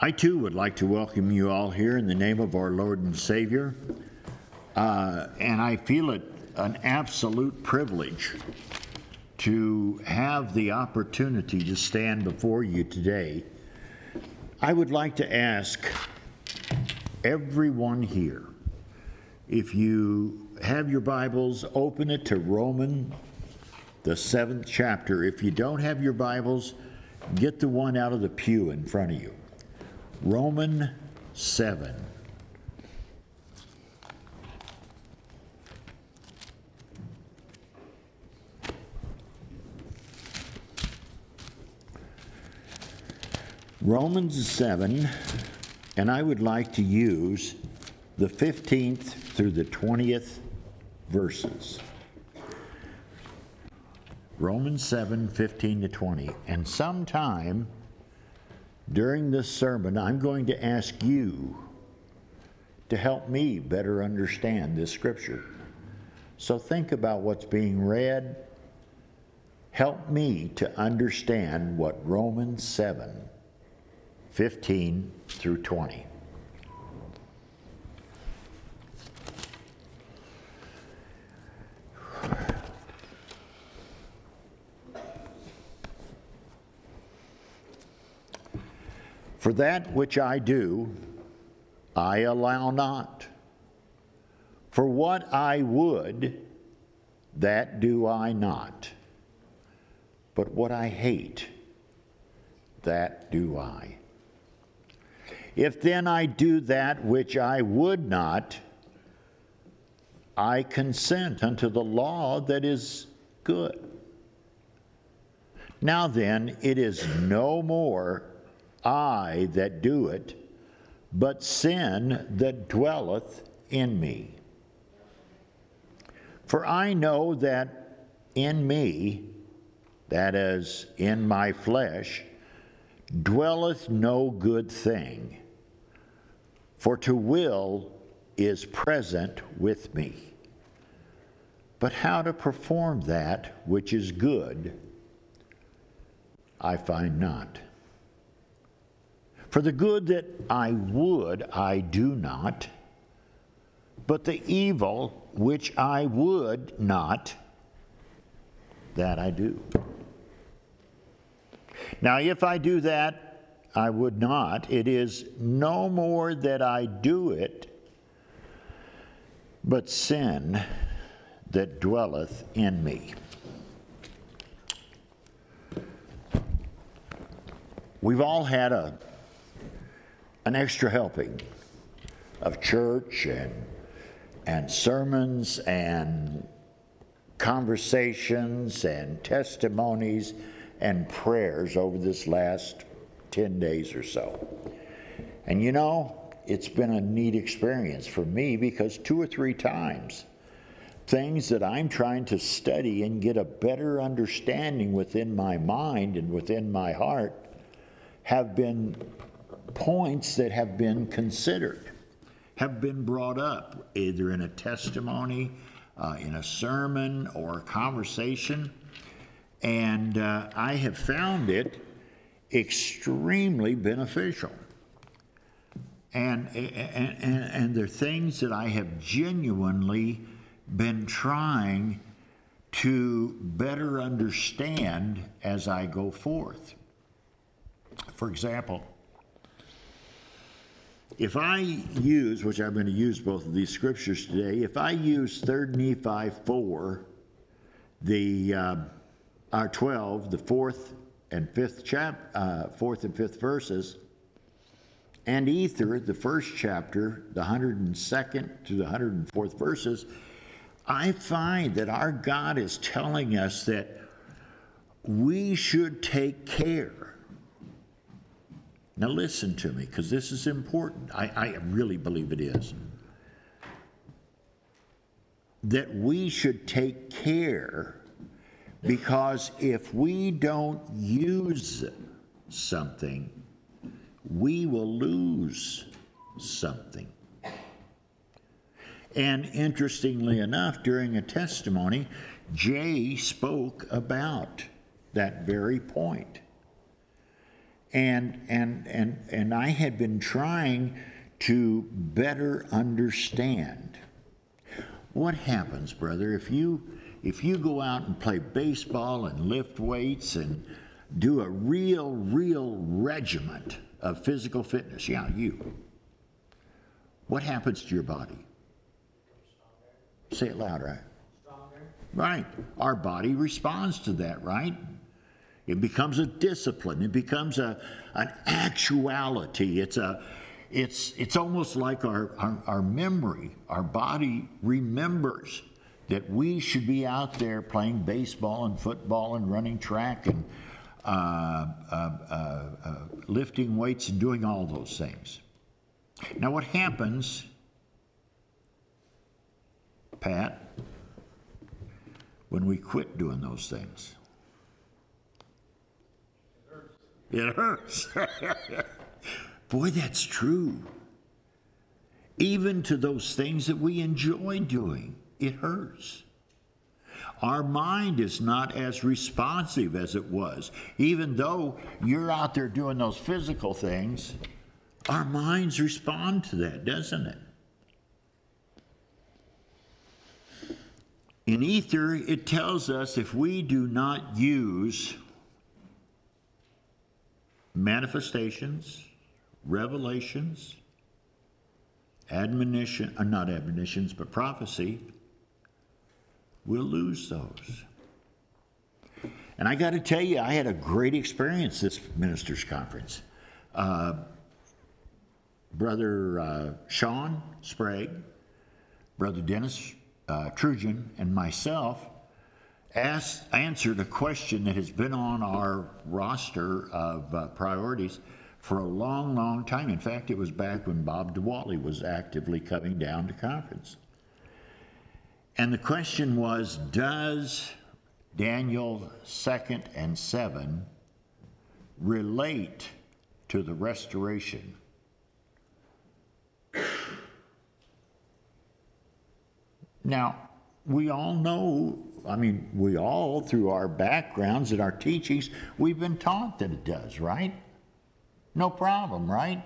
I too would like to welcome you all here in the name of our Lord and Savior. And I feel it an absolute privilege to have the opportunity to stand before you today. I would like to ask everyone here, if you have your Bibles, open it to Romans, the 7th chapter. If you don't have your Bibles, get the one out of the pew in front of you. Romans 7. Romans 7, and I would like to use the 15th through the 20th verses. Romans 7, 15 to 20. And sometime during this sermon, I'm going to ask you to help me better understand this scripture. So think about what's being read. Help me to understand what Romans 7, 15 through 20. For that which I do, I allow not. For what I would, that do I not. But what I hate, that do I. If then I do that which I would not, I consent unto the law that is good. Now then, it is no more I that do it, but sin that dwelleth in me. For I know that in me, that is, in my flesh, dwelleth no good thing. For to will is present with me. But how to perform that which is good, I find not. For the good that I would, I do not, but the evil which I would not, that I do. Now, if I do that I would not, it is no more that I do it, but sin that dwelleth in me. We've all had an extra helping of church and sermons and conversations and testimonies and prayers over this last 10 days or so. And you know, it's been a neat experience for me because 2 or 3 times things that I'm trying to study and get a better understanding within my mind and within my heart have been points that have been considered, have been brought up either in a testimony, in a sermon, or a conversation. And I have found it extremely beneficial. And they're things that I have genuinely been trying to better understand as I go forth. For example, if I use, which I'm going to use both of these scriptures today, if I use 3 Nephi 4, our 12, the 4th and 5th verses, and Ether, the 1st chapter, the 102nd to the 104th verses, I find that our God is telling us that we should take care. Now listen to me, because this is important. I really believe it is. That we should take care, because if we don't use something, we will lose something. And interestingly enough, during a testimony, Jay spoke about that very point. And I had been trying to better understand what happens, brother, if you go out and play baseball and lift weights and do a real regiment of physical fitness. Yeah, you. What happens to your body? Say it loud, right? Stronger. Right. Our body responds to that, right? It becomes a discipline. It becomes an actuality. It's almost like our memory. Our body remembers that we should be out there playing baseball and football and running track and lifting weights and doing all those things. Now what happens, Pat, when we quit doing those things? It hurts. Boy, that's true. Even to those things that we enjoy doing, it hurts. Our mind is not as responsive as it was. Even though you're out there doing those physical things, our minds respond to that, doesn't it? In Ether, it tells us if we do not use manifestations, revelations, not admonitions, but prophecy, we'll lose those. And I got to tell you, I had a great experience this ministers' conference. Brother Sean Sprague, Brother Dennis Trujan, and myself answered a question that has been on our roster of priorities for a long time. In fact, it was back when Bob DeWally was actively coming down to conference. And the question was, does Daniel 2 and 7 relate to the restoration? Now, we all know, we all, through our backgrounds and our teachings, we've been taught that it does, right? No problem, right?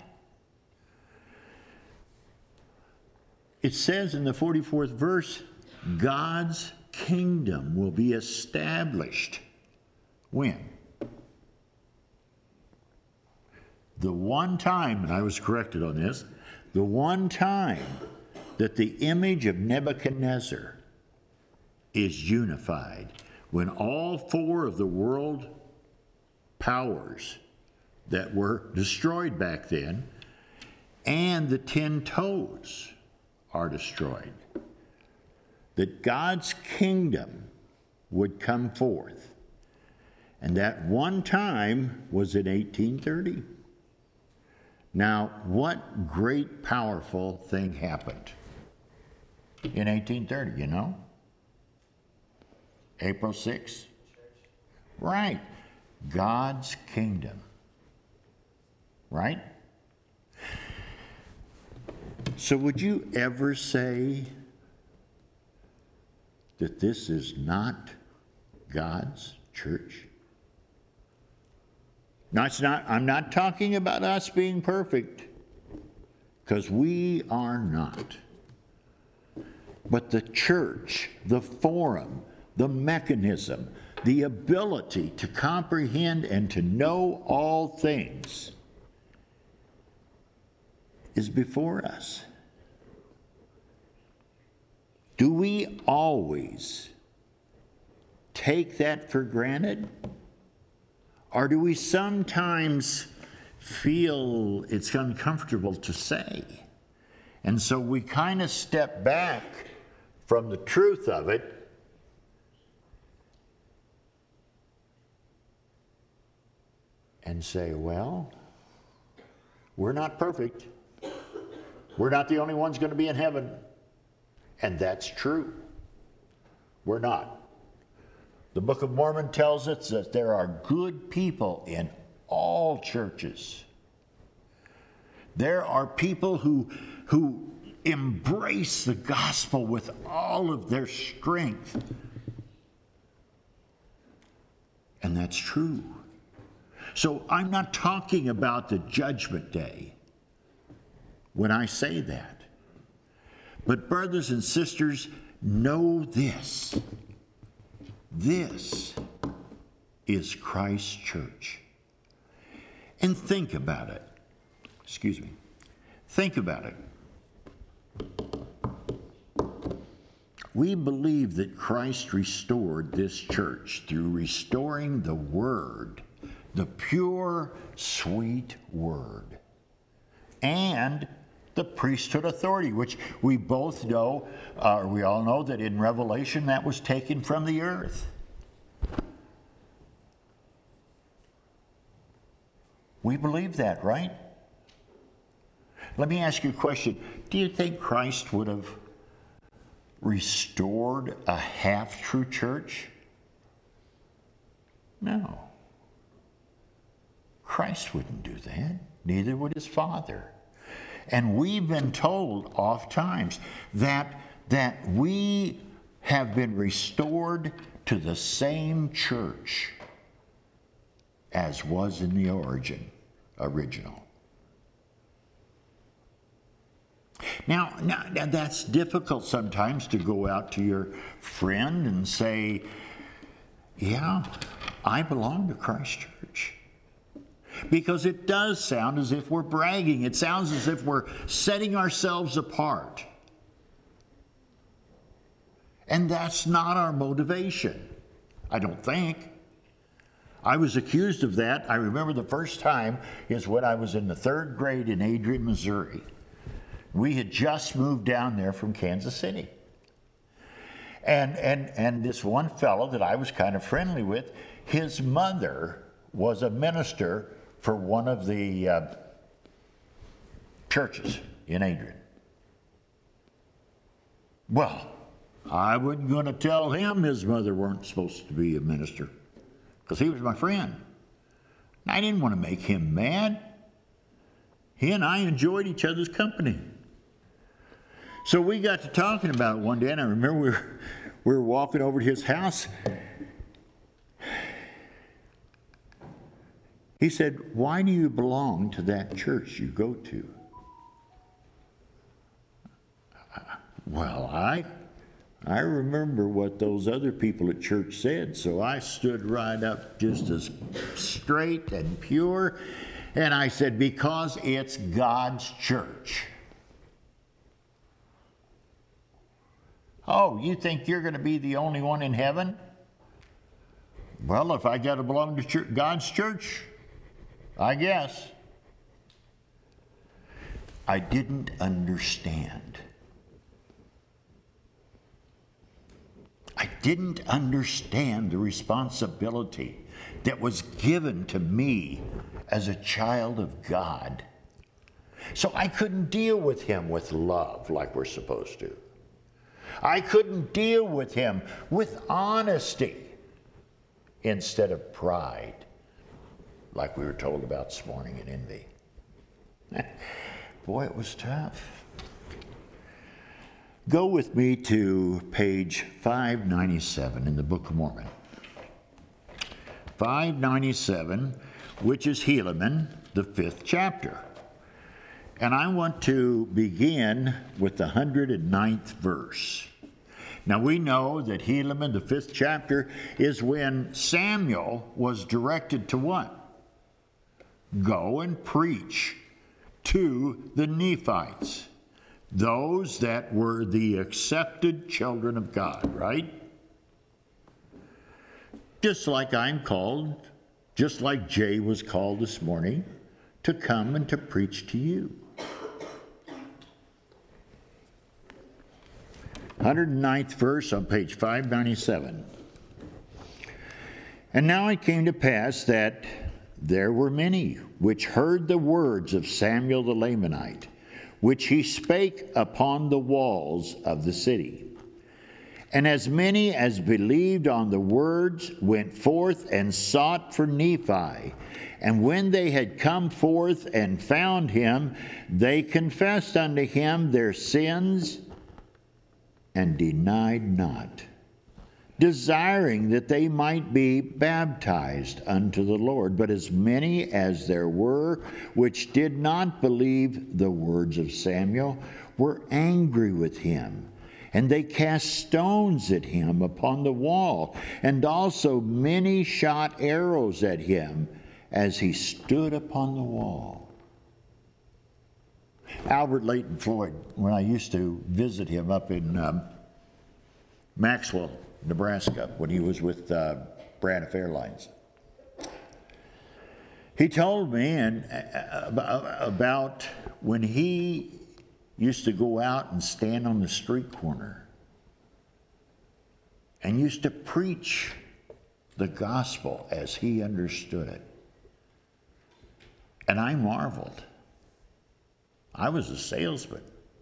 It says in the 44th verse, God's kingdom will be established. When? The one time, and I was corrected on this, the one time that the image of Nebuchadnezzar is unified, when all four of the world powers that were destroyed back then and the 10 toes are destroyed, that God's kingdom would come forth. And that one time was in 1830. Now, what great, powerful thing happened in 1830, you know? April 6th? Right. God's kingdom. Right? So would you ever say that this is not God's church? No, it's not. I'm not talking about us being perfect, because we are not. But the church, the forum, the mechanism, the ability to comprehend and to know all things is before us. Do we always take that for granted? Or do we sometimes feel it's uncomfortable to say? And so we kind of step back from the truth of it and say, well, we're not perfect. We're not the only ones going to be in heaven. And that's true. We're not. The Book of Mormon tells us that there are good people in all churches. There are people who embrace the gospel with all of their strength. And that's true. So I'm not talking about the judgment day when I say that. But brothers and sisters, know this. This is Christ's church. And think about it. Excuse me. Think about it. We believe that Christ restored this church through restoring the Word, the pure, sweet Word, and the priesthood authority, which we both know, we all know that in Revelation that was taken from the earth. We believe that, right? Let me ask you a question. Do you think Christ would have restored a half-true church? No. Christ wouldn't do that. Neither would his Father. And we've been told oft times that we have been restored to the same church as was in the original. Now, that's difficult sometimes to go out to your friend and say, yeah, I belong to Christ Church. Because it does sound as if we're bragging. It sounds as if we're setting ourselves apart. And that's not our motivation, I don't think. I was accused of that. I remember the first time is when I was in the 3rd grade in Adrian, Missouri. We had just moved down there from Kansas City. And this one fellow that I was kind of friendly with, his mother was a minister for one of the churches in Adrian. Well, I wasn't going to tell him his mother weren't supposed to be a minister, because he was my friend. And I didn't want to make him mad. He and I enjoyed each other's company. So we got to talking about it one day, and I remember we were walking over to his house. He said, "Why do you belong to that church you go to?" Well, I remember what those other people at church said, so I stood right up just as straight and pure, and I said, because it's God's church. Oh, you think you're going to be the only one in heaven? Well, if I got to belong to God's church, I guess. I didn't understand. I didn't understand the responsibility that was given to me as a child of God. So I couldn't deal with him with love like we're supposed to. I couldn't deal with him with honesty instead of pride, like we were told about this morning in envy. Boy, it was tough. Go with me to page 597 in the Book of Mormon. 597, which is Helaman, the 5th chapter. And I want to begin with the 109th verse. Now we know that Helaman, the 5th chapter, is when Samuel was directed to what? Go and preach to the Nephites, those that were the accepted children of God, right? Just like I'm called, just like Jay was called this morning, to come and to preach to you. 109th verse on page 597. And now it came to pass that there were many which heard the words of Samuel the Lamanite, which he spake upon the walls of the city. And as many as believed on the words went forth and sought for Nephi. And when they had come forth and found him, they confessed unto him their sins and denied not desiring that they might be baptized unto the Lord. But as many as there were which did not believe the words of Samuel were angry with him. And they cast stones at him upon the wall, and also many shot arrows at him as he stood upon the wall. Albert Leighton Floyd, when I used to visit him up in Maxwell, Nebraska, when he was with Braniff Airlines, he told me about when he used to go out and stand on the street corner and used to preach the gospel as he understood it. And I marveled. I was a salesman,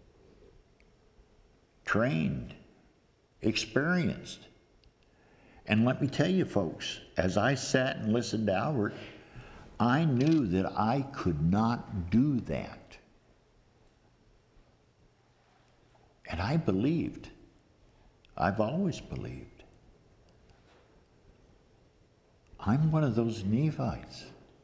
trained, experienced. And let me tell you, folks, as I sat and listened to Albert, I knew that I could not do that. And I believed. I've always believed. I'm one of those Nephites.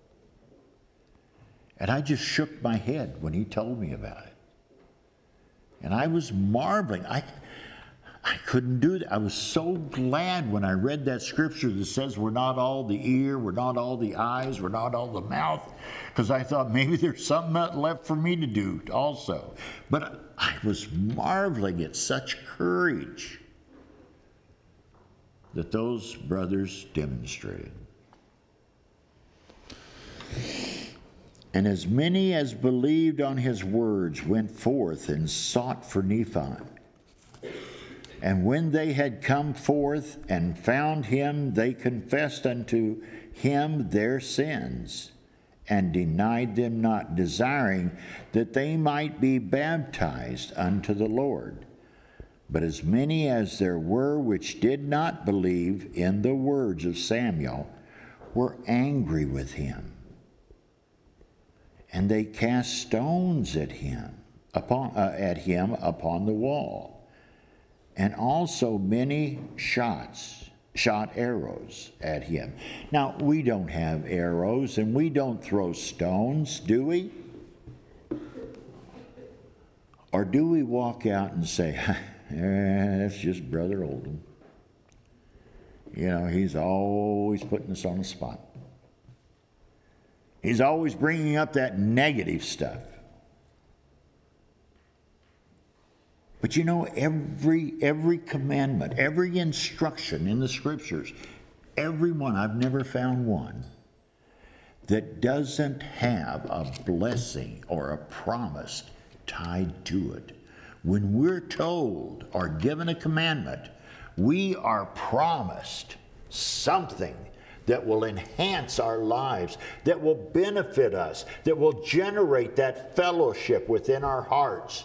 And I just shook my head when he told me about it. And I was marveling. I couldn't do that. I was so glad when I read that scripture that says we're not all the ear, we're not all the eyes, we're not all the mouth, because I thought maybe there's something left for me to do also. But I was marveling at such courage that those brothers demonstrated. And as many as believed on his words went forth and sought for Nephi. And when they had come forth and found him, they confessed unto him their sins, and denied them not, desiring that they might be baptized unto the Lord. But as many as there were which did not believe in the words of Samuel were angry with him. And they cast stones at him upon the wall. And also many shot arrows at him. Now, we don't have arrows and we don't throw stones, do we? Or do we walk out and say, that's just Brother Oldham. You know, he's always putting us on the spot. He's always bringing up that negative stuff. But you know, every commandment, every instruction in the scriptures, every one, I've never found one that doesn't have a blessing or a promise tied to it. When we're told or given a commandment, we are promised something that will enhance our lives, that will benefit us, that will generate that fellowship within our hearts.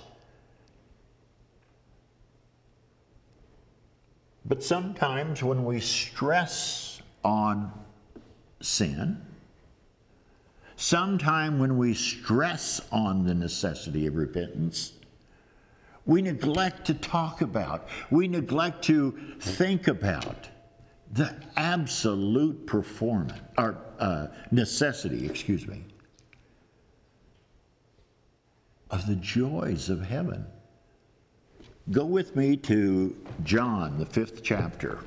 But sometimes when we stress on sin, sometime when we stress on the necessity of repentance, we neglect to talk about, we neglect to think about the absolute performance, or necessity, of the joys of heaven. Go with me to John, the 5th chapter.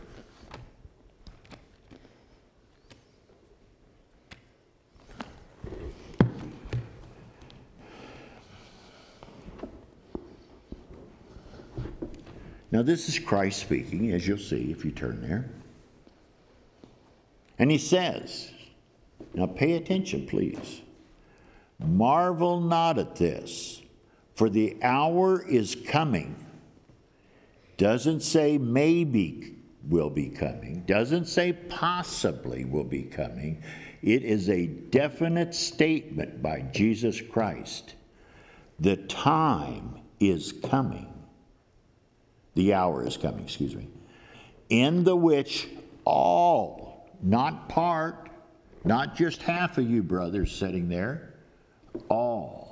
Now, this is Christ speaking, as you'll see if you turn there. And he says, now pay attention, please. Marvel not at this, for the hour is coming. Doesn't say maybe will be coming. Doesn't say possibly will be coming. It is a definite statement by Jesus Christ. The time is coming. The hour is coming, in the which all, not part, not just half of you brothers sitting there, all.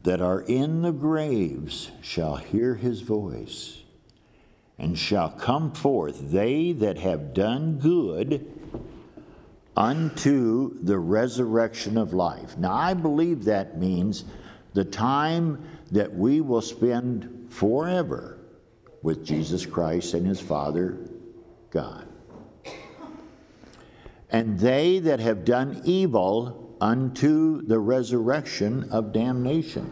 that are in the graves shall hear his voice, and shall come forth, they that have done good, unto the resurrection of life. Now, I believe that means the time that we will spend forever with Jesus Christ and his Father, God. And they that have done evil unto the resurrection of damnation.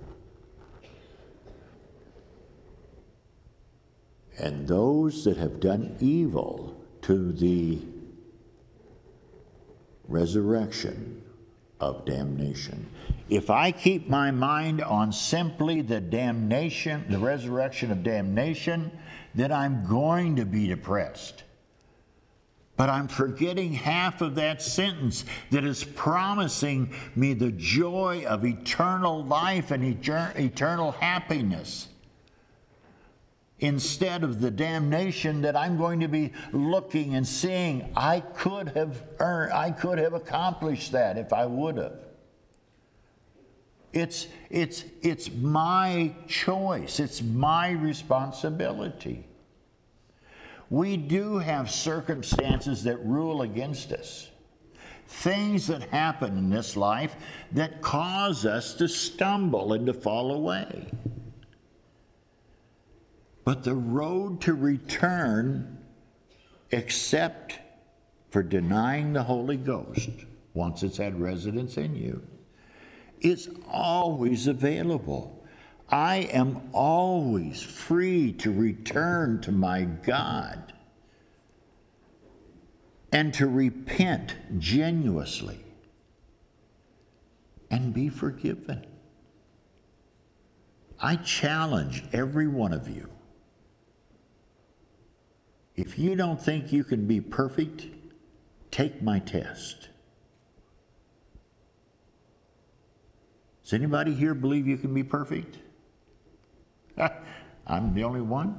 And those that have done evil to the resurrection of damnation. If I keep my mind on simply the damnation, the resurrection of damnation, then I'm going to be depressed. But I'm forgetting half of that sentence that is promising me the joy of eternal life and eternal happiness, instead of the damnation that I'm going to be looking and seeing. I could have accomplished that if I would have. It's my choice. It's my responsibility. We do have circumstances that rule against us. Things that happen in this life that cause us to stumble and to fall away. But the road to return, except for denying the Holy Ghost, once it's had residence in you, is always available. I am always free to return to my God and to repent genuinely and be forgiven. I challenge every one of you. If you don't think you can be perfect, take my test. Does anybody here believe you can be perfect? I'm the only one?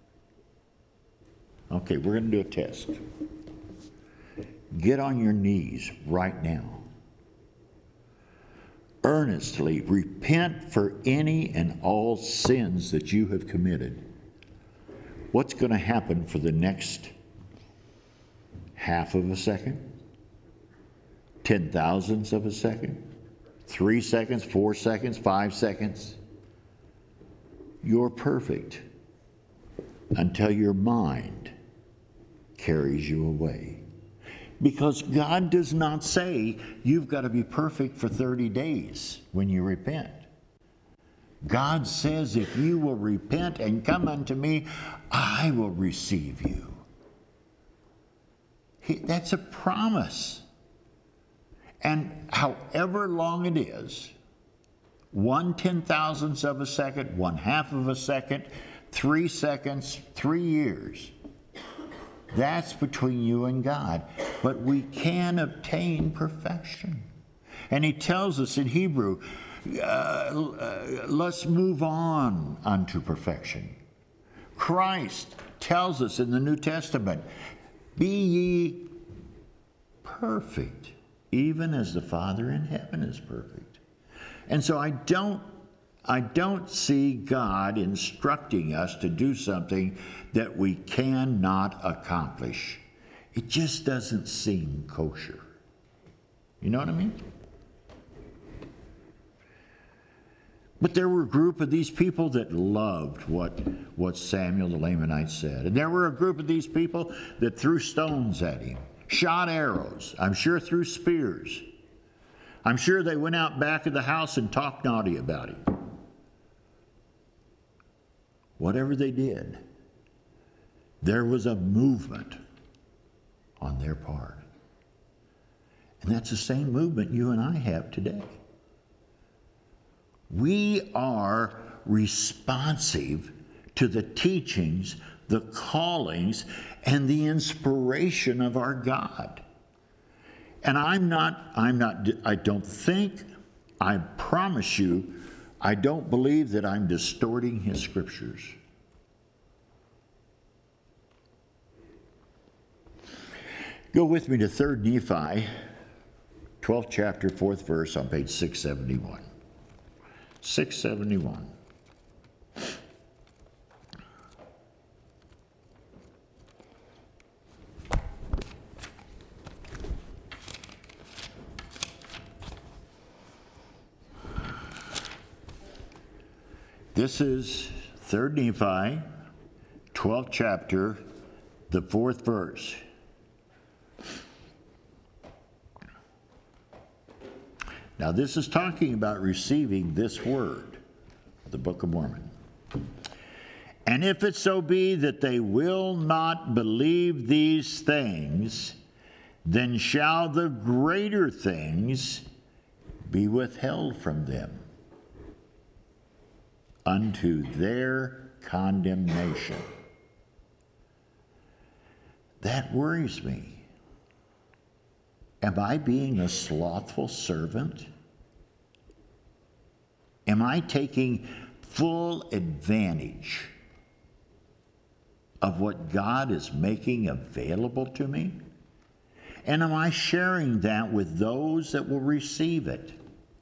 Okay, we're going to do a test. Get on your knees right now. Earnestly repent for any and all sins that you have committed. What's going to happen for the next half of a second? 10,000ths of a second? 3 seconds, 4 seconds, 5 seconds? You're perfect until your mind carries you away. Because God does not say you've got to be perfect for 30 days when you repent. God says, if you will repent and come unto me, I will receive you. That's a promise. And however long it is, 1/10,000th of a second, 1/2 of a second, 3 seconds, 3 years, that's between you and God. But we can obtain perfection. And he tells us in Hebrew, let's move on unto perfection. Christ tells us in the New Testament, be ye perfect, even as the Father in heaven is perfect. And so I don't see God instructing us to do something that we cannot accomplish. It just doesn't seem kosher. You know what I mean? But there were a group of these people that loved what Samuel the Lamanite said. And there were a group of these people that threw stones at him, shot arrows, I'm sure threw spears. I'm sure they went out back of the house and talked naughty about him. Whatever they did, there was a movement on their part. And that's the same movement you and I have today. We are responsive to the teachings, the callings, and the inspiration of our God. And I promise you, I don't believe that I'm distorting his scriptures. Go with me to 3 Nephi, 12th chapter, 4th verse on page 671. 671. This is 3rd Nephi, 12th chapter, the 4th verse. Now this is talking about receiving this word, the Book of Mormon. And if it so be that they will not believe these things, then shall the greater things be withheld from them unto their condemnation. That worries me. Am I being a slothful servant? Am I taking full advantage of what God is making available to me? And am I sharing that with those that will receive it?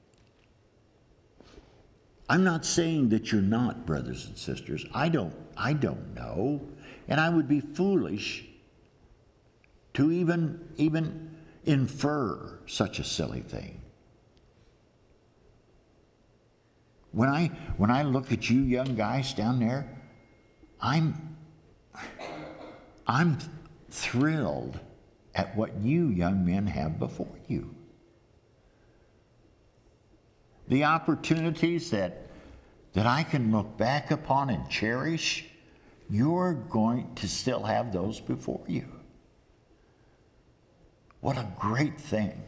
I'm not saying that you're not, brothers and sisters. I don't know. And I would be foolish to even infer such a silly thing. When I look at you young guys down there, I'm thrilled at what you young men have before you. The opportunities that I can look back upon and cherish, you're going to still have those before you. What a great thing.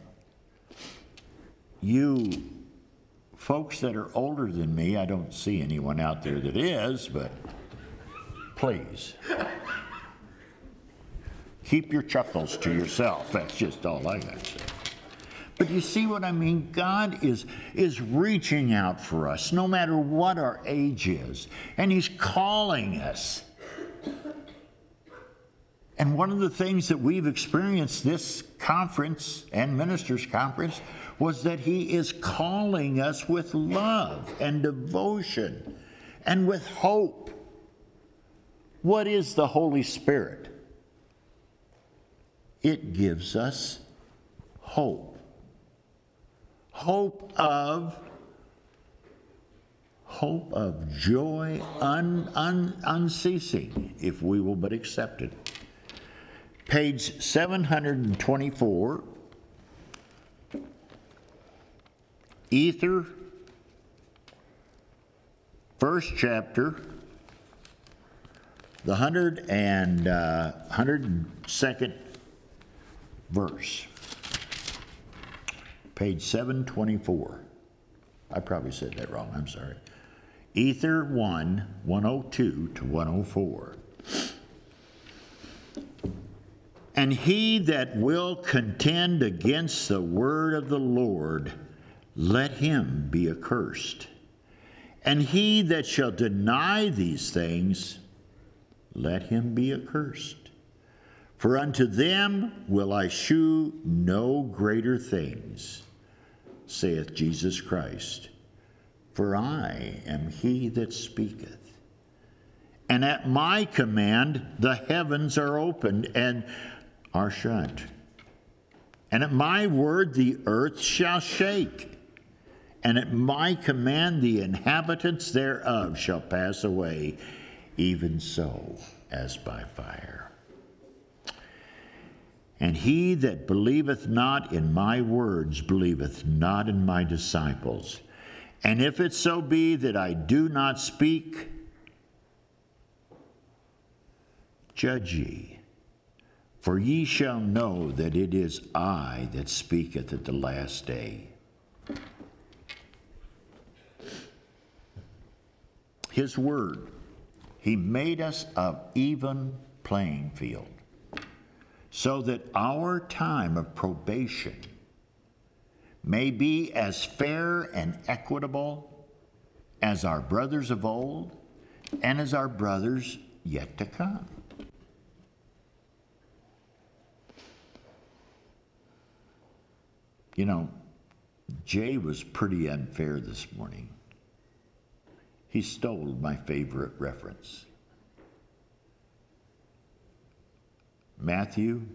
You folks that are older than me, I don't see anyone out there that is, but please, keep your chuckles to yourself. That's just all I got to say. But you see what I mean? God is reaching out for us, no matter what our age is, and He's calling us. And one of the things that we've experienced this conference and ministers' conference was that He is calling us with love and devotion and with hope. What is the Holy Spirit? It gives us hope. Hope of joy unceasing, if we will but accept it. Page 724, Ether, 1st chapter, the 102nd verse. Page 724. I probably said that wrong, I'm sorry. Ether 1, 102 to 104. And he that will contend against the word of the Lord, let him be accursed. And he that shall deny these things, let him be accursed. For unto them will I shew no greater things, saith Jesus Christ. For I am he that speaketh. And at my command the heavens are opened and are shut. And at my word the earth shall shake. And at my command the inhabitants thereof shall pass away, even so as by fire. And he that believeth not in my words believeth not in my disciples. And if it so be that I do not speak, judge ye, for ye shall know that it is I that speaketh at the last day. His word, He made us of even playing field, so that our time of probation may be as fair and equitable as our brothers of old and as our brothers yet to come. You know, Jay was pretty unfair this morning. he stole my favorite reference. Matthew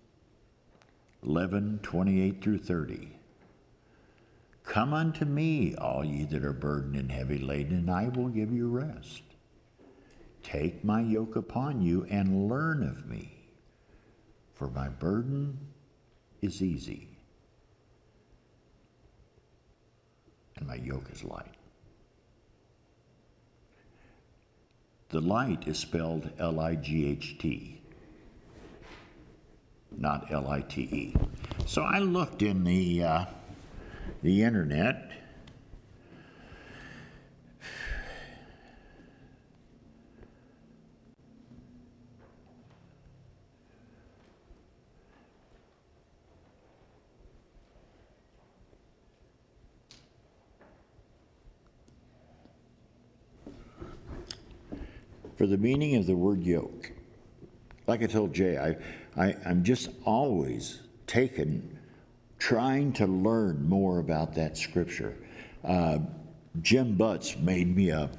11:28 through 30. Come unto me, all ye that are burdened and heavy laden, and I will give you rest. Take my yoke upon you and learn of me, for my burden is easy, and my yoke is light. The light is spelled L-I-G-H-T, not L-I-T-E. So I looked in the internet. For the meaning of the word yoke. Like I told Jay, I'm just always trying to learn more about that scripture. Jim Butts made me a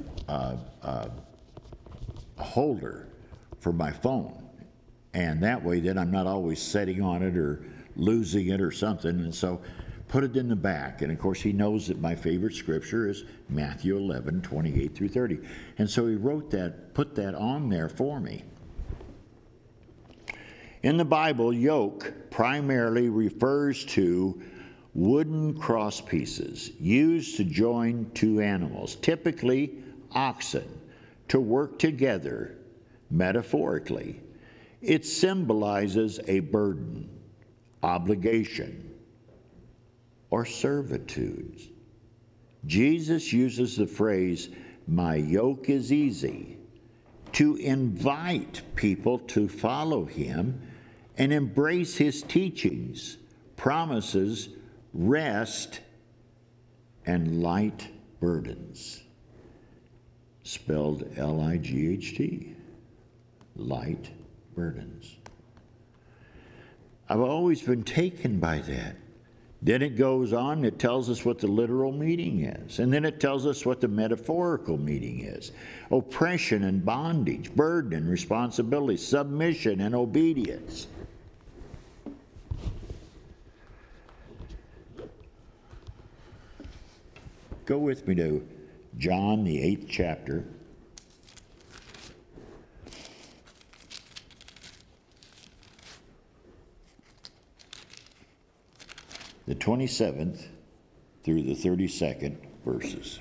holder for my phone, and that way then I'm not always sitting on it or losing it or something, and so put it in the back. And of course he knows that my favorite scripture is Matthew 11:28 through 30, and so he put that on there for me. In the Bible, yoke primarily refers to wooden cross pieces used to join two animals, typically oxen, to work together metaphorically. It symbolizes a burden, obligation, or servitude. Jesus uses the phrase, my yoke is easy, to invite people to follow him and embrace his teachings, promises, rest, and light burdens. Spelled L-I-G-H-T, light burdens. I've always been taken by that. Then it goes on, it tells us what the literal meaning is. And then it tells us what the metaphorical meaning is. Oppression and bondage, burden and responsibility, submission and obedience. Go with me to John, the 8th chapter. The 27th through the 32nd verses.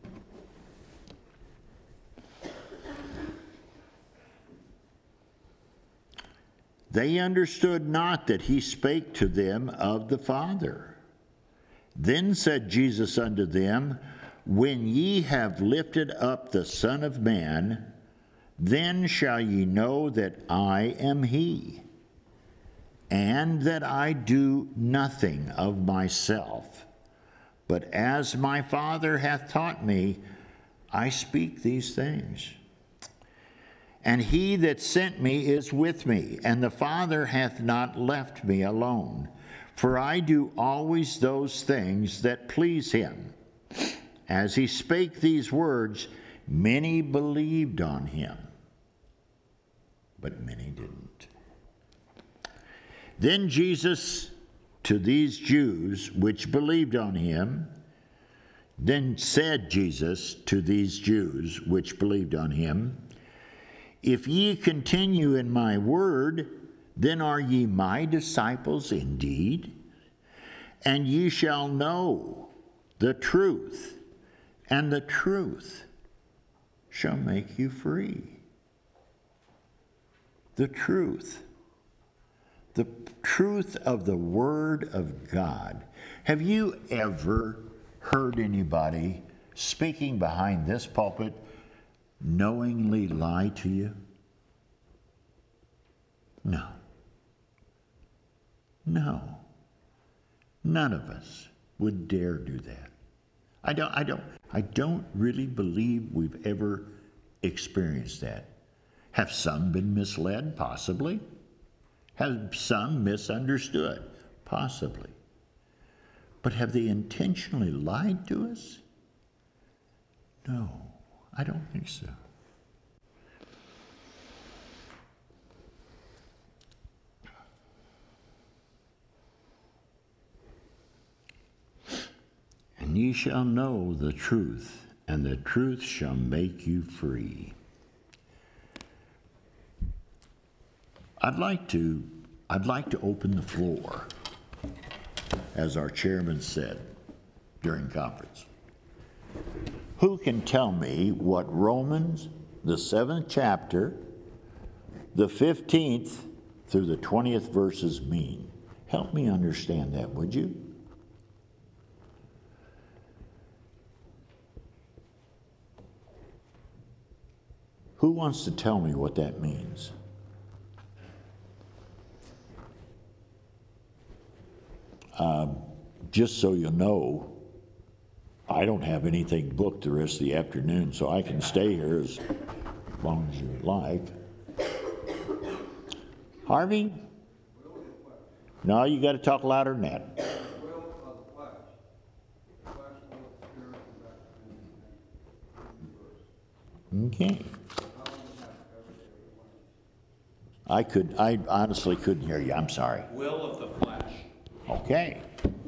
They understood not that he spake to them of the Father. Then said Jesus unto them, when ye have lifted up the Son of Man, then shall ye know that I am he, and that I do nothing of myself, but as my Father hath taught me, I speak these things. And he that sent me is with me, and the Father hath not left me alone, for I do always those things that please him. As he spake these words, many believed on him, but many didn't. Then Jesus to these Jews which believed on him, then said Jesus to these Jews which believed on him, if ye continue in my word, then are ye my disciples indeed, and ye shall know the truth, and the truth shall make you free. The truth of the Word of God. Have you ever heard anybody speaking behind this pulpit knowingly lie to you? No. No. None of us would dare do that. I don't really believe we've ever experienced that. Have some been misled? Possibly. Have some misunderstood? Possibly. But have they intentionally lied to us? No, I don't think so. And ye shall know the truth, and the truth shall make you free. I'd like to open the floor, as our chairman said during conference. Who can tell me what Romans, the 7th chapter, the 15th through the 20th verses mean? Help me understand that, would you? Who wants to tell me what that means? Just so you know, I don't have anything booked the rest of the afternoon, so I can stay here as long as you like. Harvey? No, you got to talk louder than that. Okay. I honestly couldn't hear you. I'm sorry. Will of the flesh. Okay.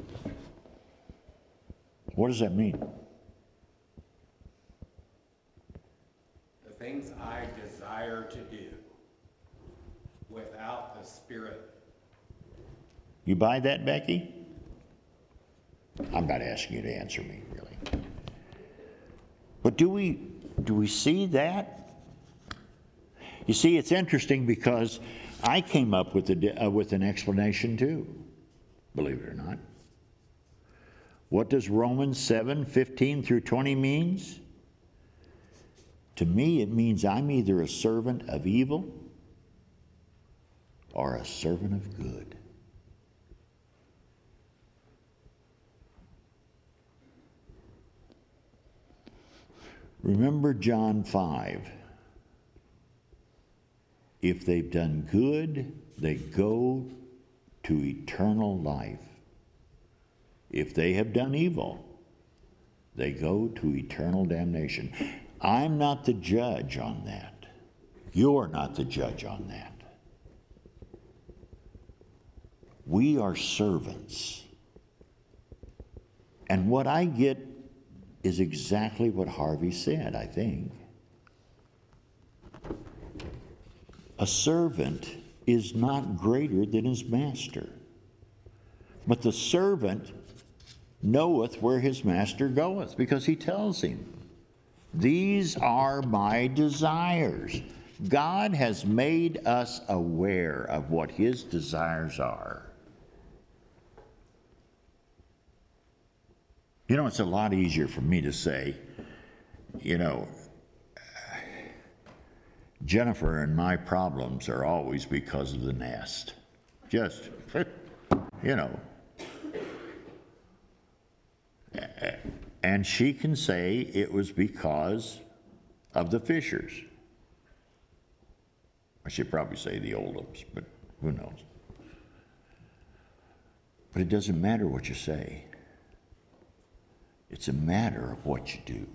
What does that mean? The things I desire to do without the Spirit. You buy that, Becky? I'm not asking you to answer me, really. But do we see that? You see, it's interesting because I came up with an explanation too, believe it or not. What does Romans 7:15 through 20 means? To me, it means I'm either a servant of evil or a servant of good. Remember John 5. If they've done good, they go to eternal life. If they have done evil, they go to eternal damnation. I'm not the judge on that. You're not the judge on that. We are servants. And what I get is exactly what Harvey said, I think. A servant is not greater than his master, but the servant knoweth where his master goeth, because he tells him, these are my desires. God has made us aware of what his desires are. You know, it's a lot easier for me to say, Jennifer and my problems are always because of the nest. Just, And she can say it was because of the Fishers. I should probably say the Oldhams, but who knows? But it doesn't matter what you say. It's a matter of what you do.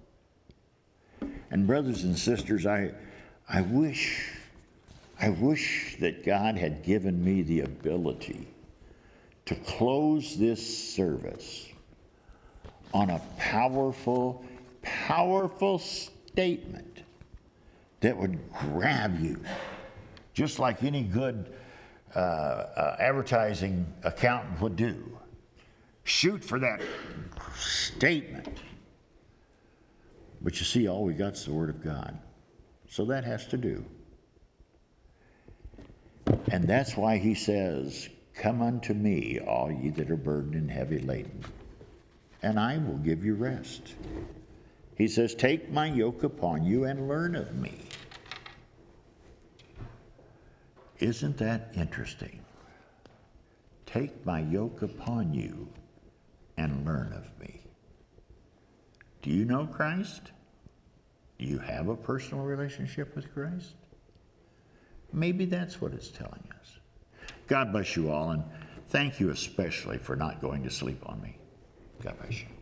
And brothers and sisters, I wish that God had given me the ability to close this service on a powerful, powerful statement that would grab you, just like any good advertising accountant would do. Shoot for that statement. But you see, all we got is the Word of God. So that has to do. And that's why he says, come unto me, all ye that are burdened and heavy laden, and I will give you rest. He says, take my yoke upon you and learn of me. Isn't that interesting? Take my yoke upon you and learn of me. Do you know Christ? Do you have a personal relationship with Christ? Maybe that's what it's telling us. God bless you all, and thank you especially for not going to sleep on me. God bless you.